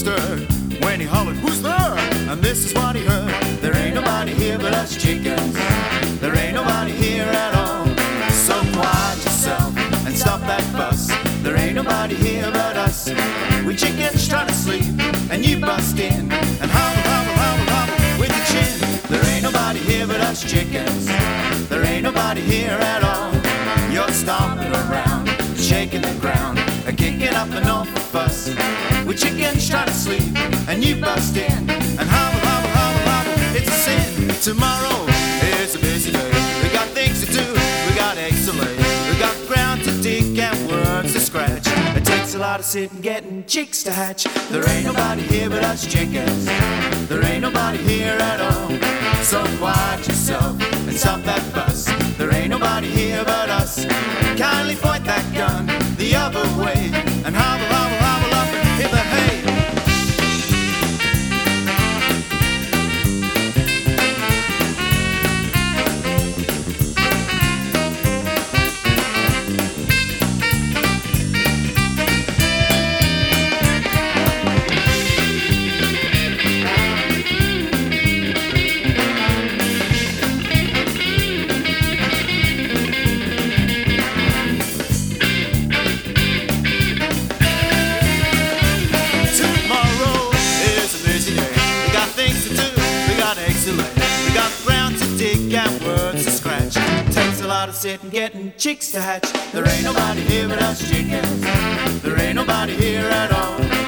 stirred when he hollered, "Who's there?" And this is what he heard: "There ain't nobody here but us chickens. There ain't nobody here at all. So quiet yourself and stop that fuss. There ain't nobody here but us. We chickens try to sleep and you bust in and hobble, hobble, hobble, hobble with your chin. There ain't nobody here but us chickens. There ain't nobody here at all. You're stomping around, shaking the ground, kicking up an awful fuss. We chickens try to sleep and you bust in and hobble, hobble, hobble, hobble. It's a sin. Tomorrow is a busy day. We got things to do, we got eggs to lay, we got ground to dig and worms to scratch. It takes a lot of sitting, getting chicks to hatch. There ain't nobody here but us chickens. There ain't nobody here at all. So quiet yourself and stop that fuss. There ain't nobody here but us. Kindly point that gun the other way and hobble, hobble, hobble up and hit the hay. We got ground to dig and words to scratch. Takes a lot of sitting, getting chicks to hatch. There ain't nobody here but us chickens. There ain't nobody here at all.